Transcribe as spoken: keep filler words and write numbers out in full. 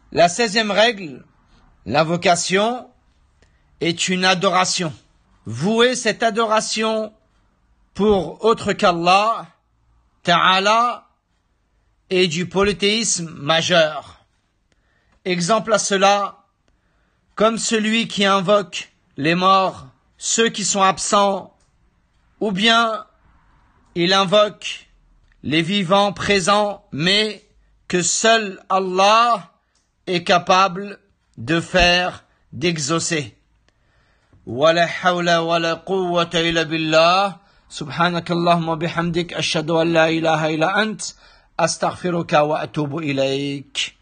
La seizième règle, l'invocation est une adoration. Vouer cette adoration pour autre qu'Allah, Ta'ala, est du polythéisme majeur. Exemple à cela, comme celui qui invoque les morts, ceux qui sont absents, ou bien il invoque les vivants présents, mais que seul Allah est capable de faire, d'exaucer. ولا حول ولا قوة إلا بالله سبحانك اللهم وبحمدك أشهد أن لا إله إلا أنت أستغفرك وأتوب إليك